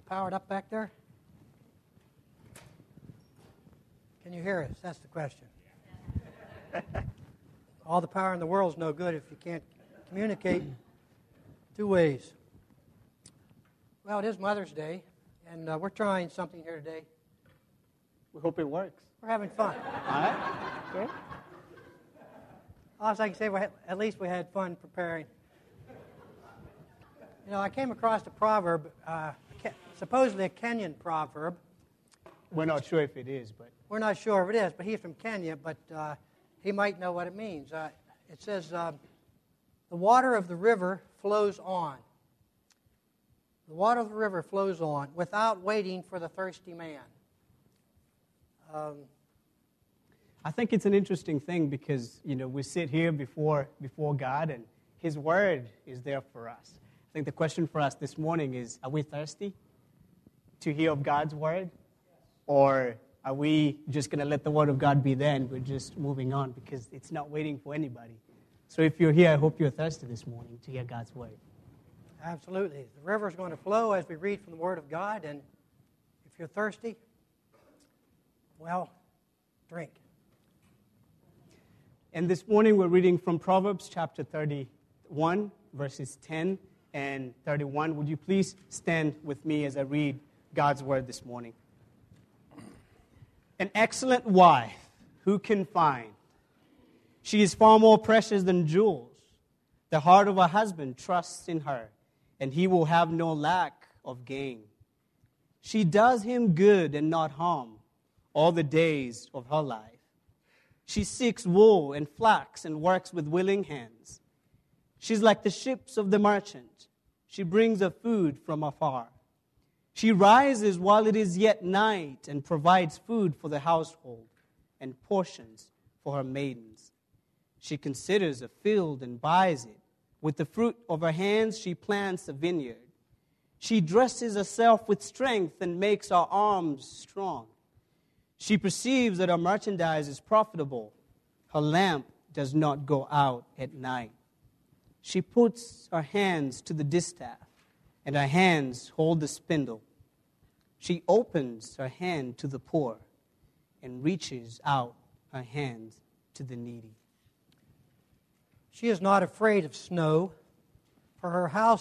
powered up back there? Can you hear us? That's the question. All the power in the world is no good if you can't communicate two ways. Well, it is Mother's Day, and we're trying something here today. We hope it works. We're having fun. All right. Okay. All I can say, at least we had fun preparing. You know, I came across a proverb, supposedly a Kenyan proverb. We're not sure if it is, but... We're not sure if it is, but he's from Kenya, but he might know what it means. It says, the water of the river flows on. The water of the river flows on without waiting for the thirsty man. I think it's an interesting thing because, we sit here before God and His Word is there for us. I think the question for us this morning is, are we thirsty to hear of God's Word? Or are we just going to let the Word of God be there and we're just moving on because it's not waiting for anybody? So if you're here, I hope you're thirsty this morning to hear God's Word. Absolutely. The river is going to flow as we read from the Word of God, and if you're thirsty, well, drink. And this morning we're reading from Proverbs chapter 31, verses 10 and 31. Would you please stand with me as I read God's Word this morning? An excellent wife, who can find? She is far more precious than jewels. The heart of her husband trusts in her, and he will have no lack of gain. She does him good and not harm all the days of her life. She seeks wool and flax and works with willing hands. She's like the ships of the merchant. She brings her food from afar. She rises while it is yet night and provides food for the household and portions for her maidens. She considers a field and buys it. With the fruit of her hands she plants a vineyard. She dresses herself with strength and makes her arms strong. She perceives that her merchandise is profitable. Her lamp does not go out at night. She puts her hands to the distaff, and her hands hold the spindle. She opens her hand to the poor and reaches out her hand to the needy. She is not afraid of snow, for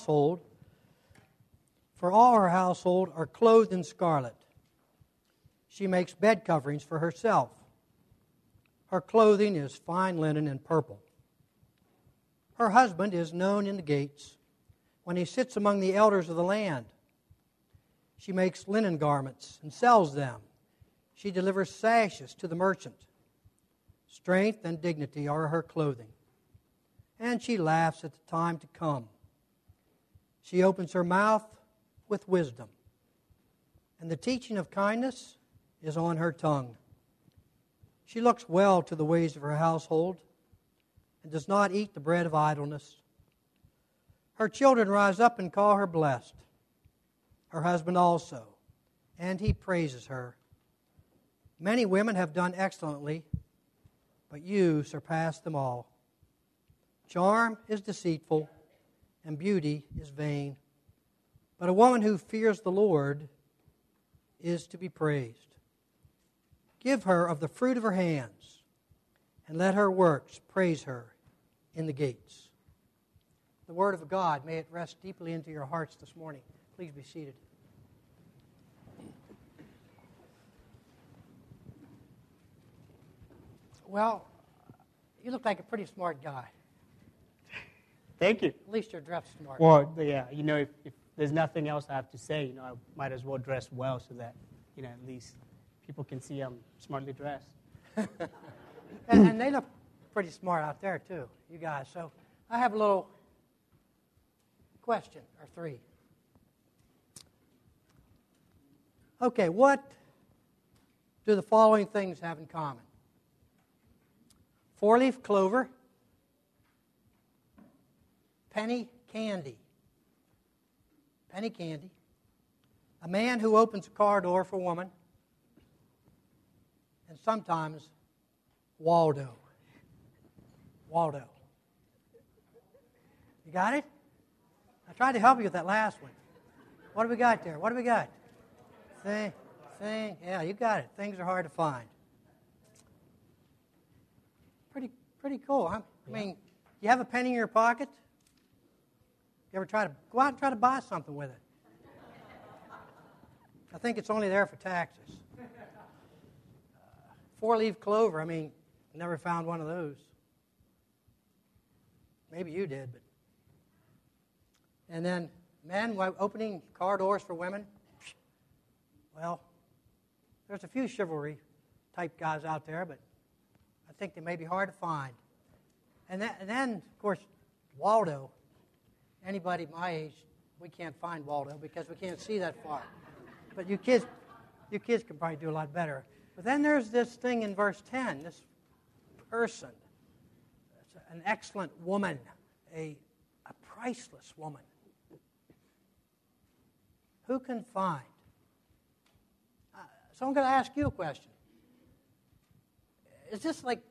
all her household are clothed in scarlet. She makes bed coverings for herself. Her clothing is fine linen and purple. Her husband is known in the gates when he sits among the elders of the land. She makes linen garments and sells them. She delivers sashes to the merchant. Strength and dignity are her clothing. And she laughs at the time to come. She opens her mouth with wisdom. And the teaching of kindness is on her tongue. She looks well to the ways of her household and does not eat the bread of idleness. Her children rise up and call her blessed. Her husband also, and he praises her. Many women have done excellently, but you surpass them all. Charm is deceitful, and beauty is vain. But a woman who fears the Lord is to be praised. Give her of the fruit of her hands, and let her works praise her in the gates. The Word of God, may it rest deeply into your hearts this morning. Please be seated. Well, you look like a pretty smart guy. Thank you. At least you're dressed smart. Well, yeah, if there's nothing else I have to say, I might as well dress well so that, at least people can see I'm smartly dressed. and they look pretty smart out there, too, you guys. So I have a little question or three. Okay, what do the following things have in common? Four-leaf clover, penny candy, a man who opens a car door for a woman, and sometimes Waldo. You got it? I tried to help you with that last one. What do we got there? What do we got? Yeah, you got it. Things are hard to find. Pretty cool, huh? I mean, you have a penny in your pocket? You ever go out and try to buy something with it? I think it's only there for taxes. 4-leaf clover, I mean, never found one of those. Maybe you did, but. And then men opening car doors for women. Well, there's a few chivalry type guys out there, but I think they may be hard to find. And then, of course, Waldo. Anybody my age, we can't find Waldo because we can't see that far. But you kids can probably do a lot better. But then there's this thing in verse 10, this person, an excellent woman, a priceless woman. Who can find? So I'm going to ask you a question. Is this like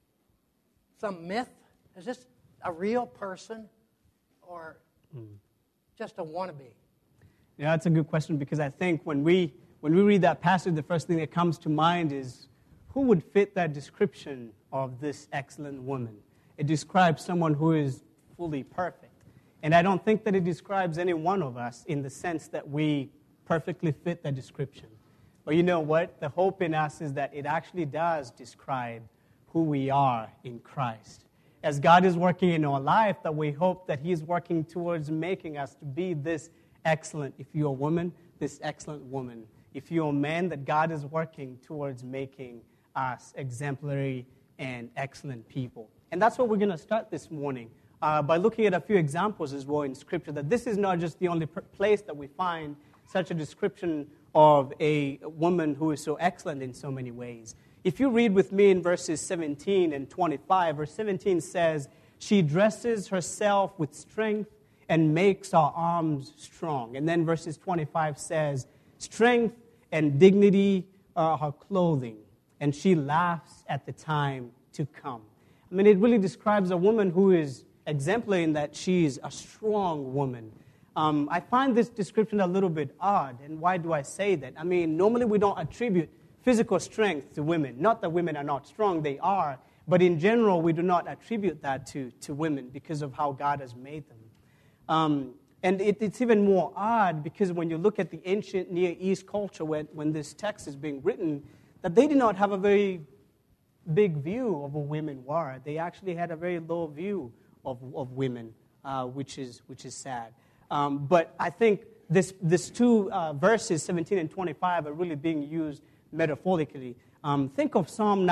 some myth? Is this a real person or just a wannabe? Yeah, that's a good question because I think when we read that passage, the first thing that comes to mind is who would fit that description of this excellent woman? It describes someone who is fully perfect. And I don't think that it describes any one of us in the sense that we perfectly fit that description. But you know what? The hope in us is that it actually does describe who we are in Christ. As God is working in our life, that we hope that He's working towards making us to be this excellent. If you're a woman, this excellent woman. If you're a man, that God is working towards making us exemplary and excellent people. And that's what we're going to start this morning by looking at a few examples as well in Scripture, that this is not just the only place that we find such a description of a woman who is so excellent in so many ways. If you read with me in verses 17 and 25, verse 17 says, "She dresses herself with strength and makes her arms strong." And then verses 25 says, "Strength and dignity are her clothing, and she laughs at the time to come." I mean, it really describes a woman who is exemplary in that she is a strong woman. I find this description a little bit odd, and why do I say that? I mean, normally we don't attribute physical strength to women. Not that women are not strong, they are, but in general we do not attribute that to women because of how God has made them. And it's even more odd because when you look at the ancient Near East culture when this text is being written, that they did not have a very big view of what women were. They actually had a very low view of women, which is sad. But I think this two verses, 17 and 25, are really being used metaphorically. Think of Psalm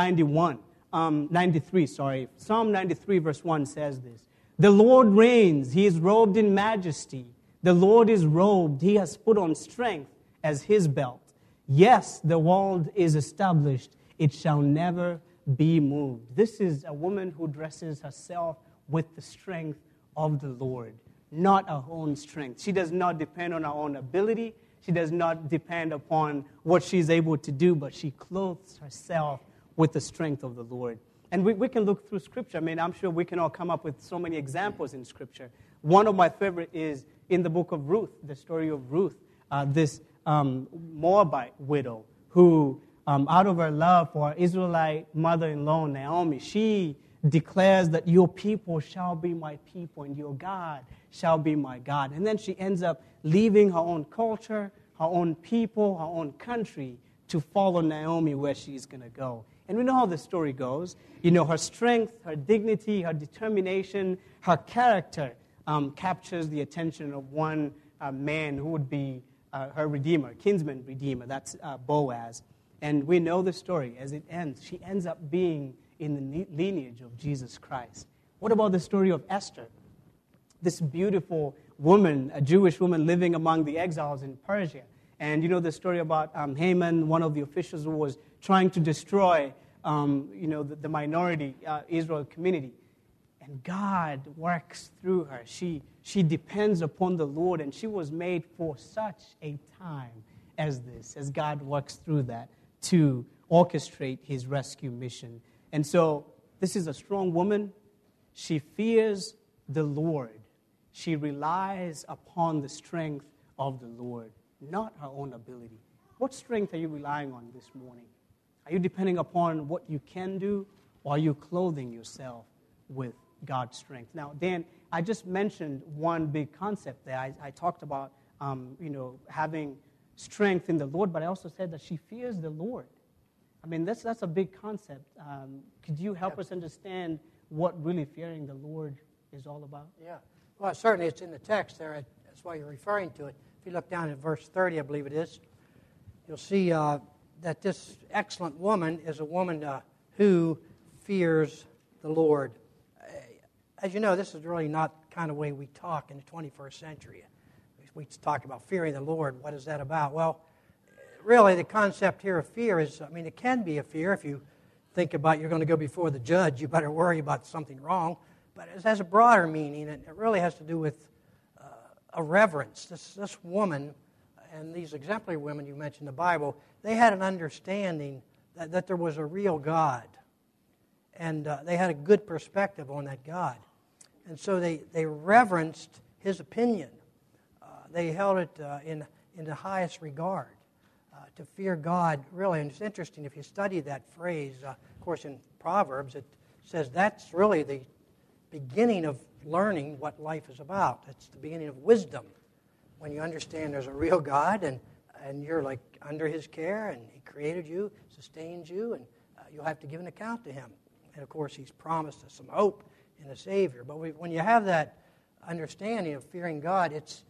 93. Psalm 93 verse 1 says this. "The Lord reigns, He is robed in majesty. The Lord is robed, He has put on strength as His belt. Yes, the world is established, it shall never be moved." This is a woman who dresses herself with the strength of the Lord, not her own strength. She does not depend on her own ability. She does not depend upon what she's able to do, but she clothes herself with the strength of the Lord. And we can look through Scripture. I mean, I'm sure we can all come up with so many examples in Scripture. One of my favorite is in the book of Ruth, the story of Ruth, this Moabite widow who, out of her love for her Israelite mother-in-law, Naomi, she declares that your people shall be my people and your God shall be my God. And then she ends up leaving her own culture, her own people, her own country to follow Naomi where she's going to go. And we know how the story goes. You know, her strength, her dignity, her determination, her character captures the attention of one man who would be her redeemer, kinsman redeemer. That's Boaz. And we know the story as it ends. She ends up being in the lineage of Jesus Christ. What about the story of Esther? This beautiful woman, a Jewish woman living among the exiles in Persia. And you know the story about Haman, one of the officials who was trying to destroy the minority Israel community. And God works through her. She depends upon the Lord, and she was made for such a time as this, as God works through that to orchestrate His rescue mission. And so this is a strong woman. She fears the Lord. She relies upon the strength of the Lord, not her own ability. What strength are you relying on this morning? Are you depending upon what you can do, or are you clothing yourself with God's strength? Now, Dan, I just mentioned one big concept there. I talked about, having strength in the Lord, but I also said that she fears the Lord. I mean, that's a big concept. Could you help us understand what really fearing the Lord is all about? Yeah. Well, certainly it's in the text there. That's why you're referring to it. If you look down at verse 30, I believe it is, you'll see that this excellent woman is a woman who fears the Lord. As you know, this is really not the kind of way we talk in the 21st century. We talk about fearing the Lord. What is that about? Well, really the concept here of fear is, it can be a fear. If you think about you're going to go before the judge, you better worry about something wrong. But it has a broader meaning, and it really has to do with a reverence. This woman, and these exemplary women you mentioned in the Bible, they had an understanding that there was a real God. And they had a good perspective on that God. And so they reverenced his opinion. They held it in the highest regard. To fear God, really, and it's interesting, if you study that phrase, of course in Proverbs, it says that's really the beginning of learning what life is about. It's the beginning of wisdom. When you understand there's a real God, and you're like under his care, and he created you, sustains you, and you'll have to give an account to him. And of course, he's promised us some hope in the Savior. But when you have that understanding of fearing God, it's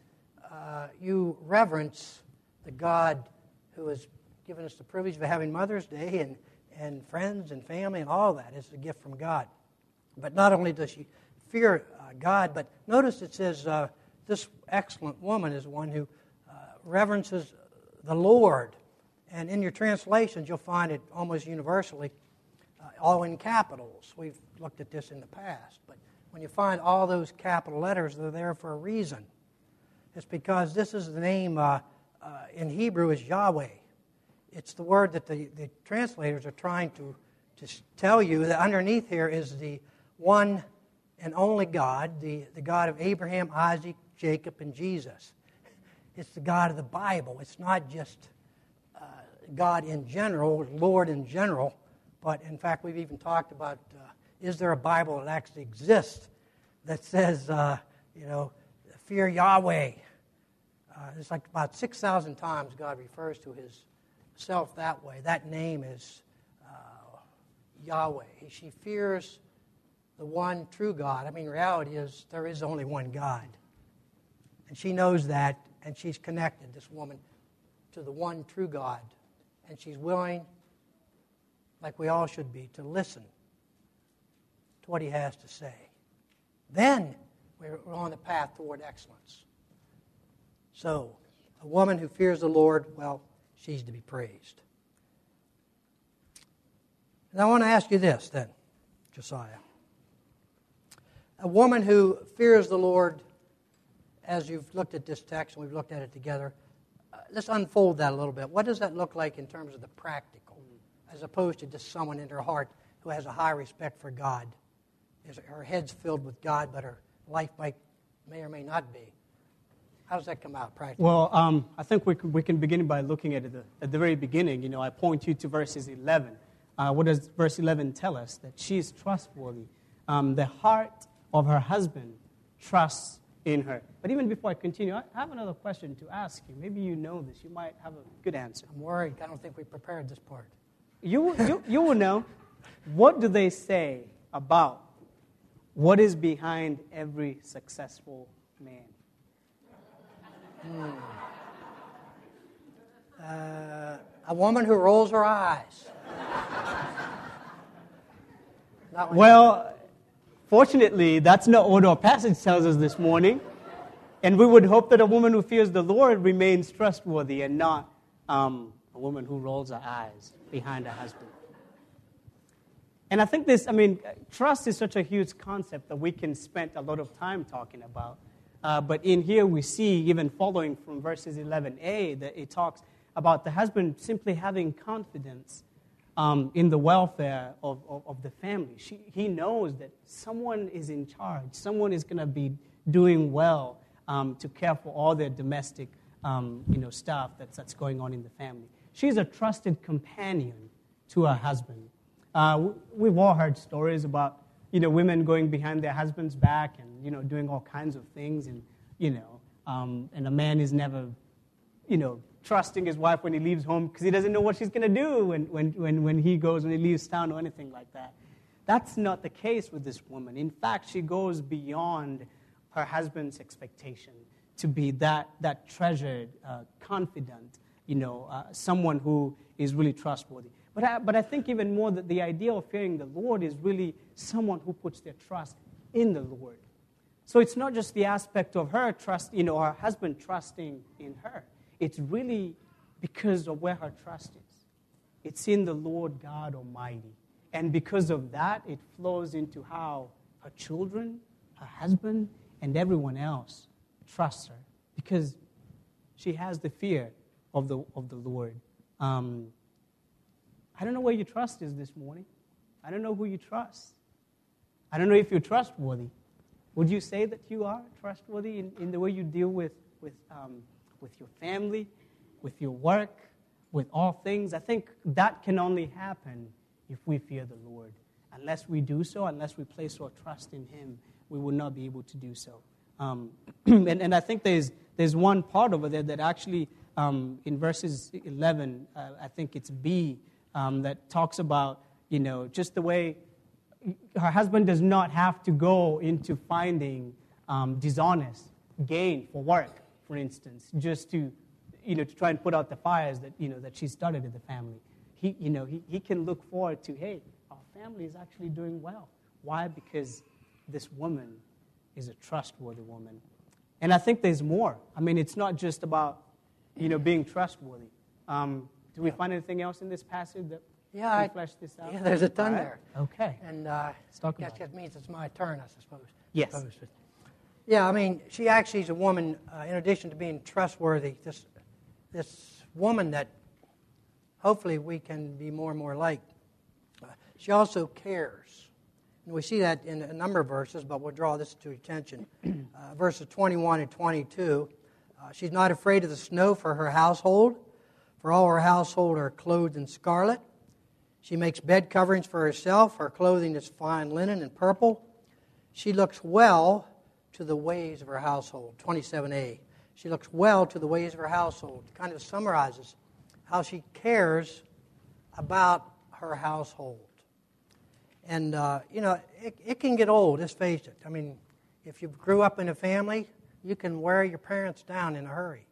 you reverence the God who has given us the privilege of having Mother's Day and friends and family and all that. It's a gift from God. But not only does she fear God, but notice it says this excellent woman is one who reverences the Lord. And in your translations, you'll find it almost universally all in capitals. We've looked at this in the past. But when you find all those capital letters, they're there for a reason. It's because this is the name in Hebrew is Yahweh. It's the word that the translators are trying to tell you that underneath here is the one and only God, the God of Abraham, Isaac, Jacob, and Jesus. It's the God of the Bible. It's not just God in general, Lord in general, but in fact we've even talked about is there a Bible that actually exists that says, fear Yahweh. It's like about 6,000 times God refers to himself that way. That name is Yahweh. She fears the one true God. Reality is there is only one God. And she knows that, and she's connected, this woman, to the one true God. And she's willing, like we all should be, to listen to what he has to say. Then we're on the path toward excellence. So, a woman who fears the Lord, well, she's to be praised. And I want to ask you this then, Josiah. A woman who fears the Lord, as you've looked at this text and we've looked at it together, let's unfold that a little bit. What does that look like in terms of the practical, as opposed to just someone in her heart who has a high respect for God? Her head's filled with God, but her life may or may not be. How does that come out practically? Well, I think we can begin by looking at it at the very beginning. I point you to verses 11. What does verse 11 tell us? That she is trustworthy. The heart of her husband trusts in her. But even before I continue, I have another question to ask you. Maybe you know this. You might have a good answer. I'm worried. I don't think we prepared this part. You will know. What do they say about what is behind every successful man? A woman who rolls her eyes. Well, fortunately, that's not what our passage tells us this morning. And we would hope that a woman who fears the Lord remains trustworthy and not a woman who rolls her eyes behind her husband. And I think trust is such a huge concept that we can spend a lot of time talking about. But in here we see, even following from verses 11a, that it talks about the husband simply having confidence in the welfare of the family. He knows that someone is in charge. Someone is going to be doing well to care for all their domestic stuff that's going on in the family. she's a trusted companion to her husband. We've all heard stories about, women going behind their husband's back and, doing all kinds of things. And, and a man is never, trusting his wife when he leaves home because he doesn't know what she's going to do when he leaves town or anything like that. That's not the case with this woman. In fact, she goes beyond her husband's expectation to be that treasured, confident, someone who is really trustworthy. But I think even more that the idea of fearing the Lord is really someone who puts their trust in the Lord. So it's not just the aspect of her trust, her husband trusting in her. It's really because of where her trust is. It's in the Lord God Almighty. And because of that, it flows into how her children, her husband, and everyone else trusts her. Because she has the fear of the Lord. I don't know where your trust is this morning. I don't know who you trust. I don't know if you're trustworthy. Would you say that you are trustworthy in the way you deal with your family, with your work, with all things? I think that can only happen if we fear the Lord. Unless we do so, unless we place our trust in Him, we will not be able to do so. And I think there's one part over there that actually, in verses 11, I think it's B, that talks about, just the way her husband does not have to go into finding dishonest gain for work, for instance, just to try and put out the fires that she started in the family. He can look forward to, hey, our family is actually doing well. Why? Because this woman is a trustworthy woman. And I think there's more. I mean, it's not just about, being trustworthy. Do we find anything else in this passage that can flesh this out? Yeah, there's a ton there. Okay. And let's talk about that means it's my turn, I suppose. Yes. Yeah, I mean, she actually is a woman, in addition to being trustworthy, this woman that hopefully we can be more and more like. She also cares. And we see that in a number of verses, but we'll draw this to attention. Verses 21 and 22. She's not afraid of the snow for her household, for all her household are clothed in scarlet. She makes bed coverings for herself. Her clothing is fine linen and purple. She looks well to the ways of her household. 27a. She looks well to the ways of her household. It kind of summarizes how she cares about her household. And, it can get old, let's face it. I mean, if you grew up in a family, you can wear your parents down in a hurry.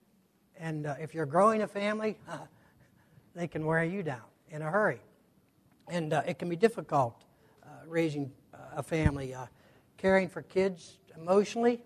And if you're growing a family, they can wear you down in a hurry. And it can be difficult raising a family, caring for kids emotionally.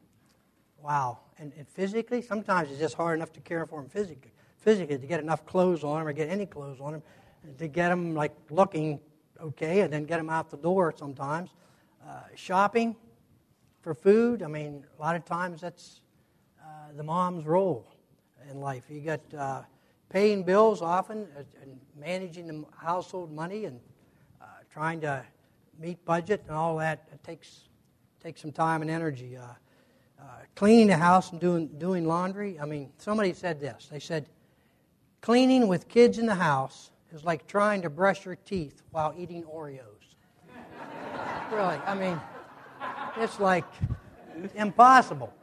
Wow. And physically, sometimes it's just hard enough to care for them physically. Physically, to get enough clothes on them or get any clothes on them, to get them looking okay, and then get them out the door sometimes. Shopping for food, I mean, a lot of times that's the mom's role in life. You got paying bills often, and managing the household money, and trying to meet budget and all that. It takes some time and energy. Cleaning the house and doing laundry. I mean, somebody said this. They said, cleaning with kids in the house is like trying to brush your teeth while eating Oreos. Really, I mean, it's like impossible.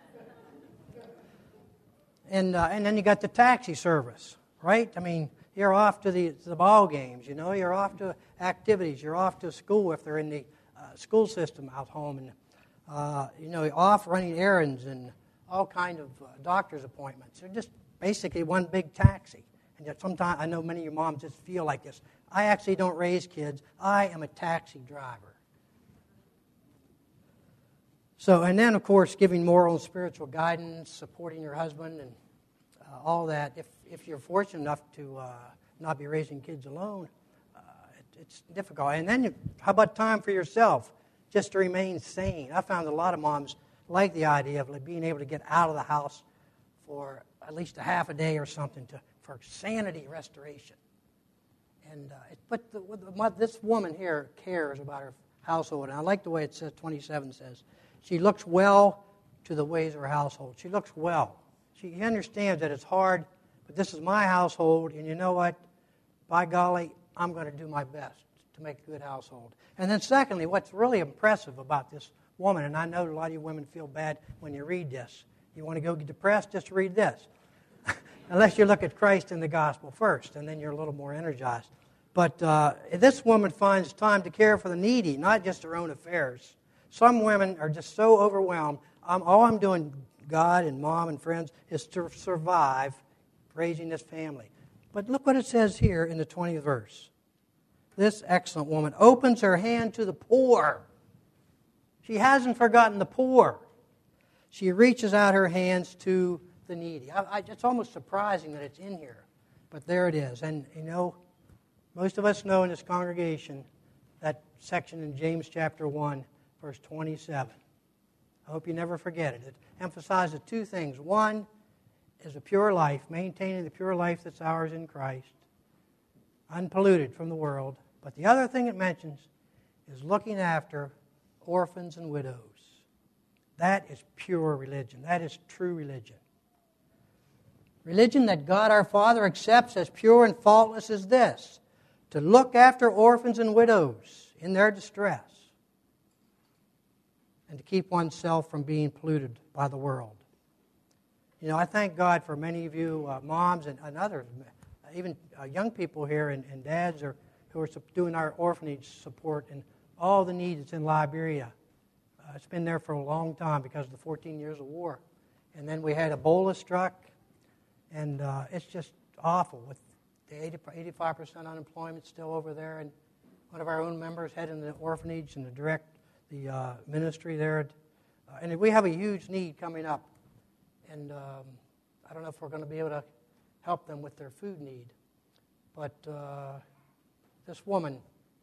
And then you got the taxi service, right? I mean, you're off to the ball games, you're off to activities, you're off to school if they're in the school system out home, and you're off running errands and all kind of doctor's appointments. They're just basically one big taxi. And yet sometimes, I know many of your moms just feel like this. I actually don't raise kids. I am a taxi driver. So, and then, of course, giving moral and spiritual guidance, supporting your husband, and all that. If you're fortunate enough to not be raising kids alone, it's difficult. And then, how about time for yourself, just to remain sane? I found a lot of moms like the idea of being able to get out of the house for at least a half a day or something for sanity restoration. And this woman here cares about her household. And I like the way it says, 27 says, she looks well to the ways of her household. She looks well. She understands that it's hard, But this is my household, and you know what? By golly, I'm going to do my best to make a good household. And then secondly, what's really impressive about this woman, and I know a lot of you women feel bad when you read this. You want to go get depressed, just read this. Unless you look at Christ in the gospel first, and then you're a little more energized. But this woman finds time to care for the needy, not just her own affairs. Some women are just so overwhelmed. All I'm doing, God and mom and friends, is to survive raising this family. But look what it says here in the 20th verse. This excellent woman opens her hand to the poor. She hasn't forgotten the poor. She reaches out her hands to the needy. It's almost surprising that it's in here, but there it is. And you know, most of us know in this congregation that section in James chapter 1, verse 27. I hope you never forget it. It emphasizes two things. One is a pure life, maintaining the pure life that's ours in Christ, unpolluted from the world. But the other thing it mentions is looking after orphans and widows. That is pure religion. That is true religion. Religion that God our Father accepts as pure and faultless is this: to look after orphans and widows in their distress and to keep oneself from being polluted by the world. You know, I thank God for many of you moms and others, even young people here and dads who are doing our orphanage support and all the need that's in Liberia. It's been there for a long time because of the 14 years of war. And then we had Ebola struck, and it's just awful with the 85% unemployment still over there. And one of our own members heading the orphanage and the ministry there. And we have a huge need coming up. And I don't know if we're going to be able to help them with their food need. But this woman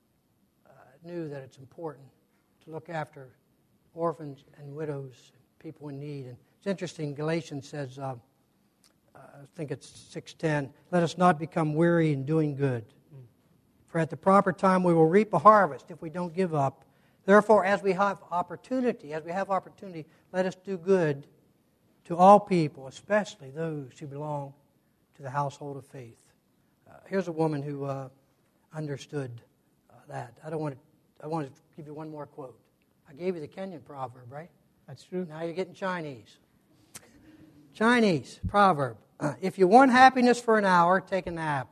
knew that it's important to look after orphans and widows, people in need. And it's interesting, Galatians says, I think it's 6:10, let us not become weary in doing good. For at the proper time we will reap a harvest if we don't give up. Therefore, as we have opportunity, let us do good to all people, especially those who belong to the household of faith. Here's a woman who understood that. I want to give you one more quote. I gave you the Kenyan proverb, right? That's true. Now you're getting Chinese. Chinese proverb. If you want happiness for an hour, take a nap.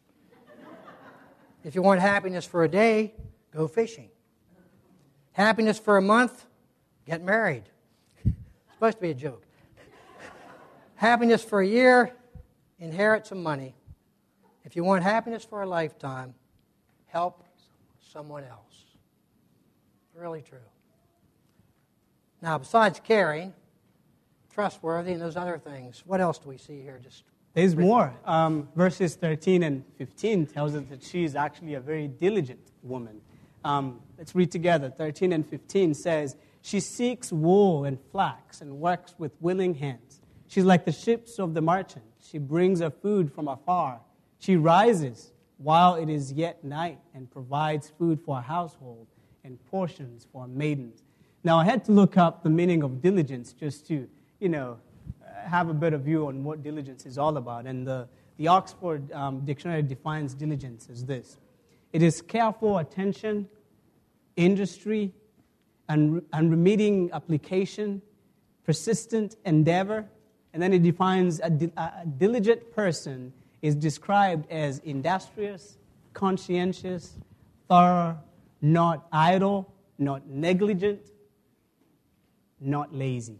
If you want happiness for a day, go fishing. Happiness for a month, get married. It's supposed to be a joke. Happiness for a year, inherit some money. If you want happiness for a lifetime, help someone else. Really true. Now, besides caring, trustworthy, and those other things, what else do we see here? There's more. Verses 13 and 15 tells us that she is actually a very diligent woman. Let's read together. 13 and 15 says, she seeks wool and flax and works with willing hands. She's like the ships of the merchant. She brings her food from afar. She rises while it is yet night and provides food for a household and portions for maidens. Now, I had to look up the meaning of diligence just to, have a better view on what diligence is all about. And the Oxford Dictionary defines diligence as this: it is careful attention, industry, unremitting application, persistent endeavor. And then it defines a diligent person is described as industrious, conscientious, thorough, not idle, not negligent, not lazy.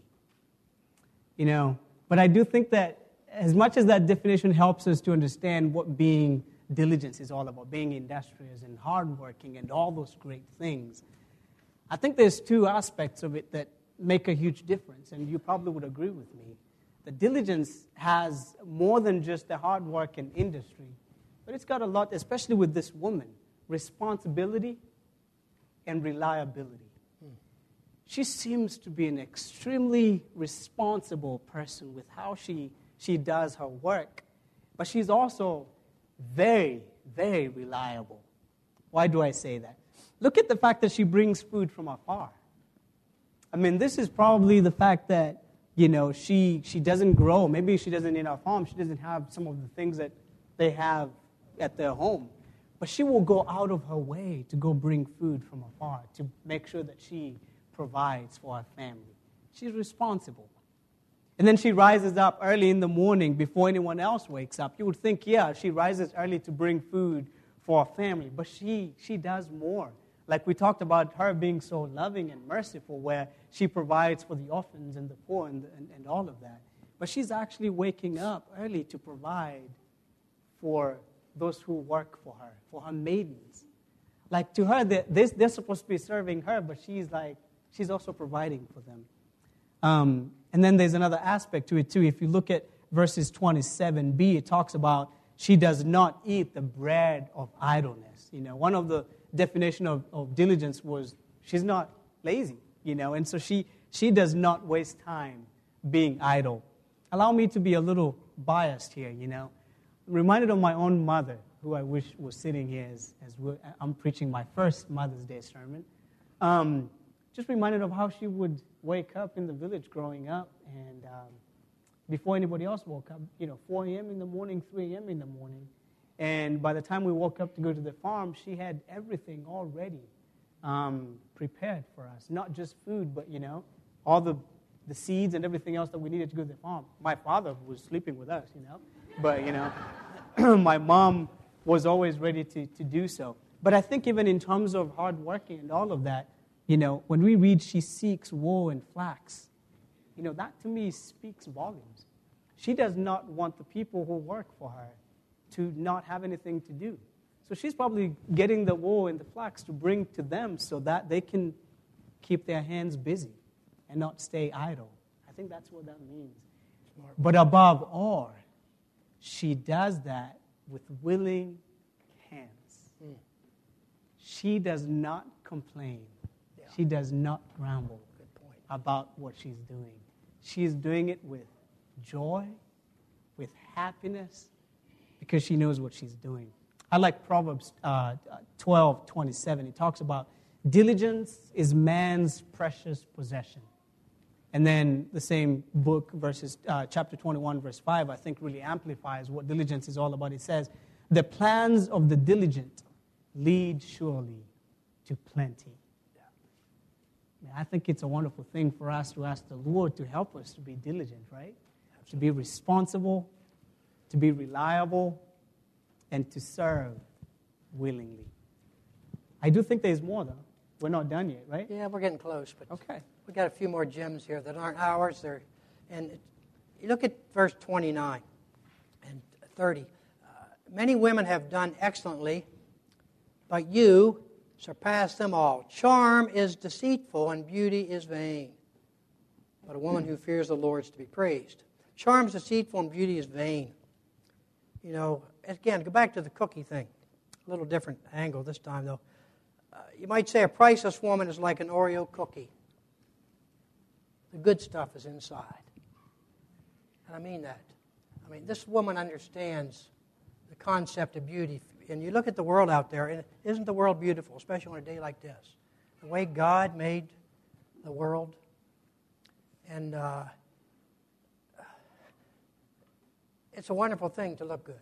But I do think that as much as that definition helps us to understand what being diligence is all about, being industrious and hardworking and all those great things, I think there's two aspects of it that make a huge difference, and you probably would agree with me. The diligence has more than just the hard work and industry, but it's got a lot, especially with this woman, responsibility and reliability. She seems to be an extremely responsible person with how she does her work, but she's also very, very reliable. Why do I say that? Look at the fact that she brings food from afar. I mean, this is probably the fact that she doesn't grow. Maybe she doesn't in our farm. She doesn't have some of the things that they have at their home. But she will go out of her way to go bring food from afar to make sure that she provides for her family. She's responsible. And then she rises up early in the morning before anyone else wakes up. You would think, yeah, she rises early to bring food for her family. But she does more. Like we talked about her being so loving and merciful, where she provides for the orphans and the poor and all of that. But she's actually waking up early to provide for those who work for her maidens. Like to her, they're supposed to be serving her, but she's also providing for them. And then there's another aspect to it too. If you look at verses 27b, it talks about she does not eat the bread of idleness. One of the definition of diligence was she's not lazy, and so she does not waste time being idle. Allow me to be a little biased here, I'm reminded of my own mother, who I wish was sitting here as I'm preaching my first Mother's Day sermon. Just reminded of how she would wake up in the village growing up, and before anybody else woke up, 4 a.m. in the morning, 3 a.m. in the morning. And by the time we woke up to go to the farm, she had everything already prepared for us. Not just food, but, all the seeds and everything else that we needed to go to the farm. My father was sleeping with us, But, my mom was always ready to do so. But I think even in terms of hard working and all of that, when we read she seeks wool and flax, that to me speaks volumes. She does not want the people who work for her to not have anything to do. So she's probably getting the wool and the flax to bring to them so that they can keep their hands busy and not stay idle. I think that's what that means. But above all, she does that with willing hands. She does not complain. Yeah. She does not grumble about what she's doing. She's doing it with joy, with happiness, because she knows what she's doing. I like Proverbs 12:27. It talks about diligence is man's precious possession. And then the same book, chapter 21, verse 5, I think really amplifies what diligence is all about. It says, the plans of the diligent lead surely to plenty. Yeah. I think it's a wonderful thing for us to ask the Lord to help us to be diligent, right? To be responsible, to be reliable, and to serve willingly. I do think there's more, though. We're not done yet, right? Yeah, we're getting close. But okay. We've got a few more gems here that aren't ours. And you look at verse 29 and 30. Many women have done excellently, but you surpass them all. Charm is deceitful and beauty is vain, but a woman who fears the Lord is to be praised. Charm is deceitful and beauty is vain. Again, go back to the cookie thing. A little different angle this time, though. You might say a priceless woman is like an Oreo cookie. The good stuff is inside. And I mean that. This woman understands the concept of beauty. And you look at the world out there, and isn't the world beautiful, especially on a day like this? The way God made the world. And it's a wonderful thing to look good.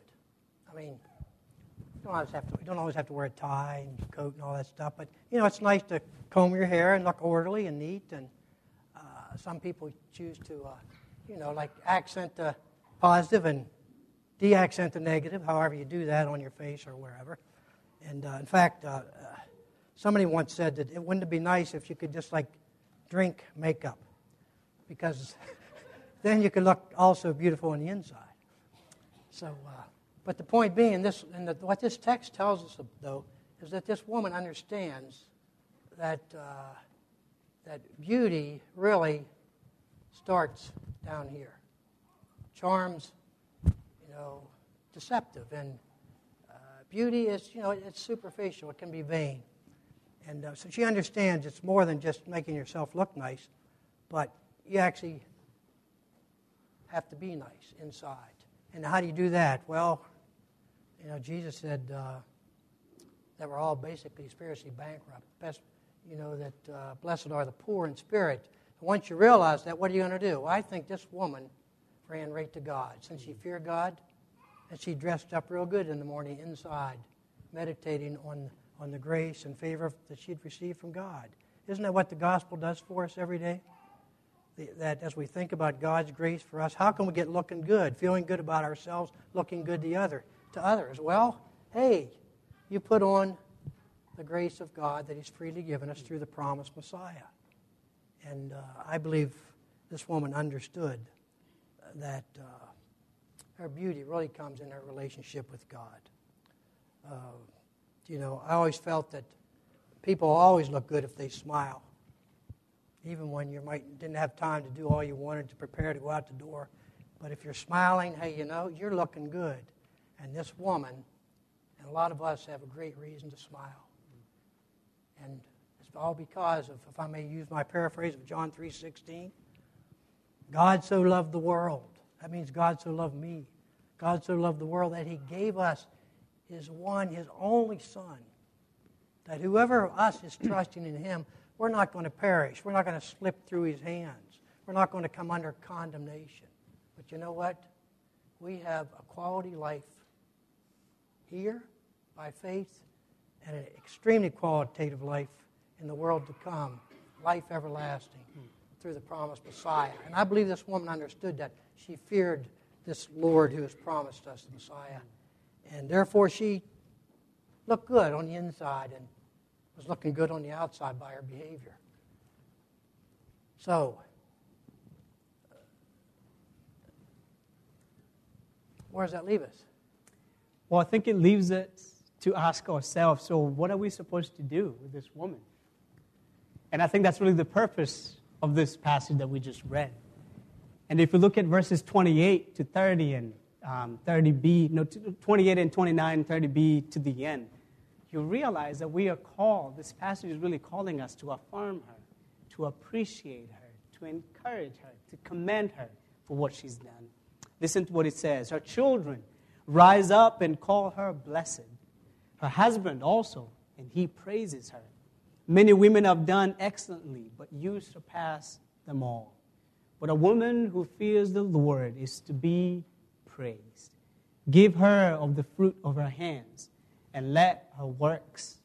You don't always have to wear a tie and coat and all that stuff, but it's nice to comb your hair and look orderly and neat. And some people choose to, accent the positive and de-accent the negative, however you do that on your face or wherever. And in fact, somebody once said that it wouldn't it be nice if you could just drink makeup, because then you could look also beautiful on the inside. So. But the point being, what this text tells us, though, is that this woman understands that beauty really starts down here. Charm's, deceptive, and beauty is, it's superficial. It can be vain, and so she understands it's more than just making yourself look nice, but you actually have to be nice inside. And how do you do that? Well, Jesus said that we're all basically spiritually bankrupt. Blessed are the poor in spirit. Once you realize that, what are you going to do? Well, I think this woman ran right to God. Since she feared God, and she dressed up real good in the morning inside, meditating on the grace and favor that she'd received from God. Isn't that what the gospel does for us every day? That as we think about God's grace for us, how can we get looking good, feeling good about ourselves, looking good to others? Well, hey, you put on the grace of God that He's freely given us through the promised Messiah. And I believe this woman understood that her beauty really comes in her relationship with God. I always felt that people always look good if they smile. Even when you didn't have time to do all you wanted to prepare to go out the door. But if you're smiling, hey, you're looking good. And this woman, and a lot of us have a great reason to smile. And it's all because of, if I may use my paraphrase of John 3:16, God so loved the world. That means God so loved me. God so loved the world that He gave us His only Son. That whoever of us is trusting in Him, we're not going to perish. We're not going to slip through His hands. We're not going to come under condemnation. But you know what? We have a quality life here by faith and an extremely qualitative life in the world to come, life everlasting through the promised Messiah. And I believe this woman understood that. She feared this Lord who has promised us the Messiah. And therefore she looked good on the inside and was looking good on the outside by her behavior. So, where does that leave us? Well, I think it leaves us to ask ourselves, so what are we supposed to do with this woman? And I think that's really the purpose of this passage that we just read. And if you look at verses 28 to 30 and 28 and 29, 30b to the end, you'll realize that we are called, this passage is really calling us to affirm her, to appreciate her, to encourage her, to commend her for what she's done. Listen to what it says. Her children rise up and call her blessed. Her husband also, and he praises her. Many women have done excellently, but you surpass them all. But a woman who fears the Lord is to be praised. Give her of the fruit of her hands, and let her works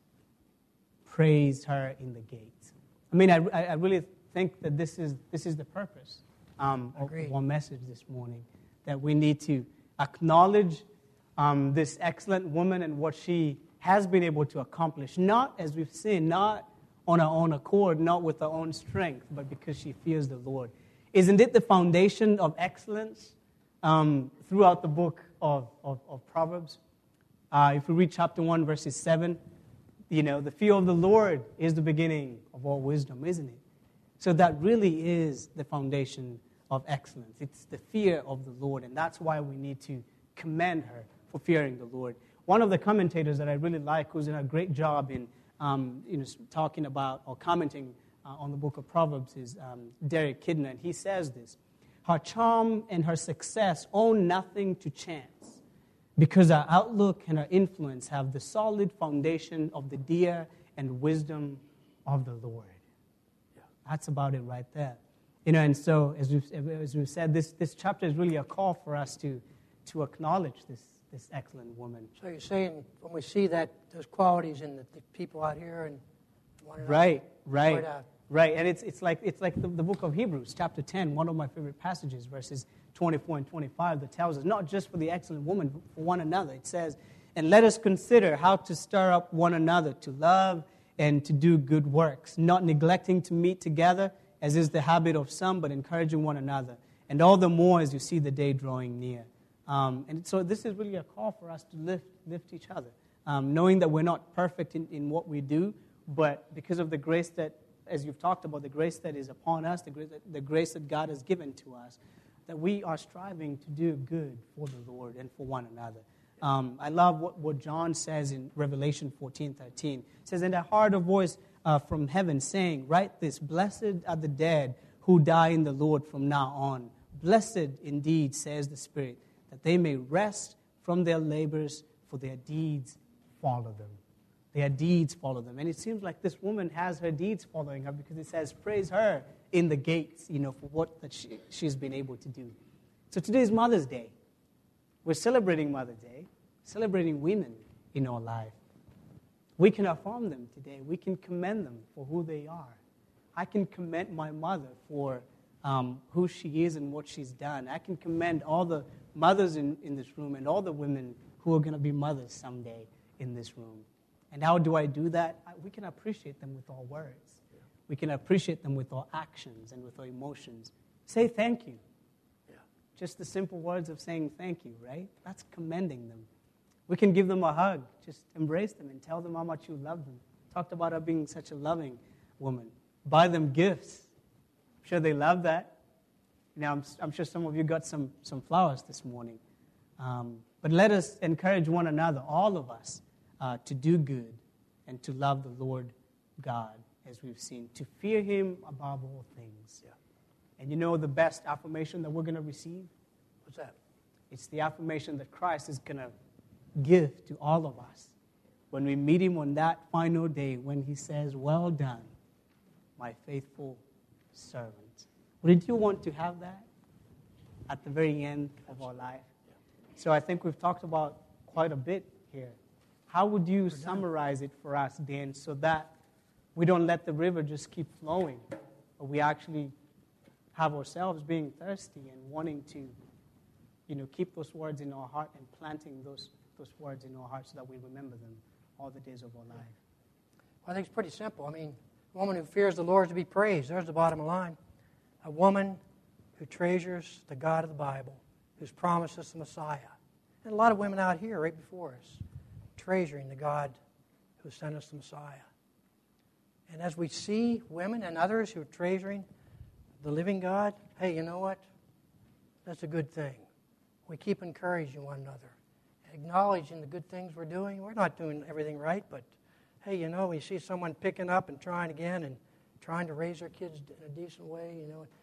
praise her in the gates. I mean, I really think that this is the purpose of our message this morning, that we need to acknowledge this excellent woman and what she has been able to accomplish, not as we've seen, not on her own accord, not with her own strength, but because she fears the Lord. Isn't it the foundation of excellence throughout the book of Proverbs? If we read chapter 1, verses 7, the fear of the Lord is the beginning of all wisdom, isn't it? So that really is the foundation of excellence. It's the fear of the Lord, and that's why we need to commend her for fearing the Lord. One of the commentators that I really like, who's done a great job in talking about or commenting on the book of Proverbs, is Derek Kidner, and he says this: her charm and her success owe nothing to chance, because her outlook and her influence have the solid foundation of the dear and wisdom of the Lord. Yeah. That's about it right there. And so, as we've said, this chapter is really a call for us to acknowledge this excellent woman. So you're saying when we see that those qualities in the people out here and one another, right, and it's like the book of Hebrews, chapter 10, one of my favorite passages, verses 24 and 25, that tells us not just for the excellent woman, but for one another. It says, "And let us consider how to stir up one another to love and to do good works, not neglecting to meet together, as is the habit of some, but encouraging one another, and all the more as you see the day drawing near." And so this is really a call for us to lift each other, knowing that we're not perfect in what we do, but because of the grace that, as you've talked about, the grace that is upon us, the grace that God has given to us, that we are striving to do good for the Lord and for one another. I love what John says in Revelation 14:13. It says, "And I heard a voice from heaven saying, 'Write this, blessed are the dead who die in the Lord from now on. Blessed indeed, says the Spirit, that they may rest from their labors, for their deeds follow them.'" Their deeds follow them. And it seems like this woman has her deeds following her, because it says, "Praise her in the gates, for what that she's been able to do. So today is Mother's Day. We're celebrating Mother's Day, celebrating women in our life. We can affirm them today. We can commend them for who they are. I can commend my mother for who she is and what she's done. I can commend all the mothers in this room and all the women who are going to be mothers someday in this room. And how do I do that? We can appreciate them with our words. We can appreciate them with our actions and with our emotions. Say thank you. Yeah. Just the simple words of saying thank you, right? That's commending them. We can give them a hug. Just embrace them and tell them how much you love them. Talked about her being such a loving woman. Buy them gifts. I'm sure they love that. Now, I'm sure some of you got some flowers this morning. But let us encourage one another, all of us, to do good and to love the Lord God, as we've seen, to fear Him above all things. Yeah. And you know the best affirmation that we're going to receive? What's that? It's the affirmation that Christ is going to give to all of us when we meet Him on that final day when He says, "Well done, my faithful servant." Wouldn't you want to have that at the very end of our life? So I think we've talked about quite a bit here. How would you summarize it for us, Dan, so that we don't let the river just keep flowing, but we actually have ourselves being thirsty and wanting to, keep those words in our heart and planting those words in our heart so that we remember them all the days of our life? Well, I think it's pretty simple. A woman who fears the Lord is to be praised. There's the bottom line. A woman who treasures the God of the Bible, who's promised us the Messiah. And a lot of women out here right before us, treasuring the God who sent us the Messiah. And as we see women and others who are treasuring the living God, hey, you know what? That's a good thing. We keep encouraging one another, acknowledging the good things we're doing. We're not doing everything right, but hey, we see someone picking up and trying again and trying to raise their kids in a decent way,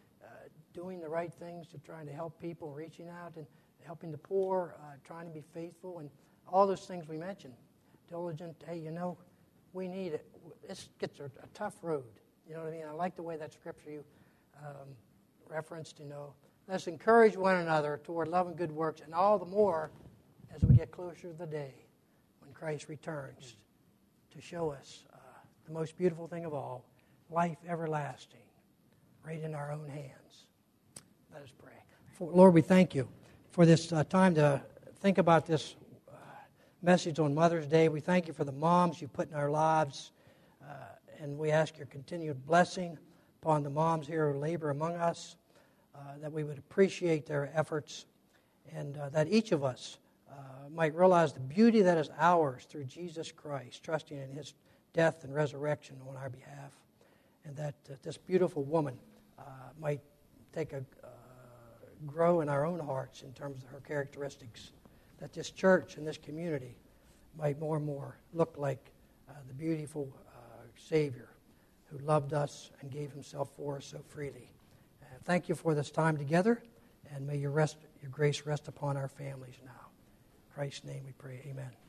doing the right things, to trying to help people, reaching out and helping the poor, trying to be faithful, and all those things we mentioned. Diligent, hey, we need it. This gets a tough road. You know what I mean? I like the way that scripture you referenced, Let's encourage one another toward love and good works, and all the more as we get closer to the day when Christ returns to show us the most beautiful thing of all, life everlasting, right in our own hands. Let us pray. Lord, we thank you for this time to think about this message on Mother's Day. We thank you for the moms you put in our lives, and we ask your continued blessing upon the moms here who labor among us, that we would appreciate their efforts, and that each of us might realize the beauty that is ours through Jesus Christ, trusting in His death and resurrection on our behalf, and that this beautiful woman might grow in our own hearts in terms of her characteristics, that this church and this community might more and more look like the beautiful Savior who loved us and gave Himself for us so freely. Thank you for this time together, and may your grace rest upon our families now. In Christ's name we pray, amen.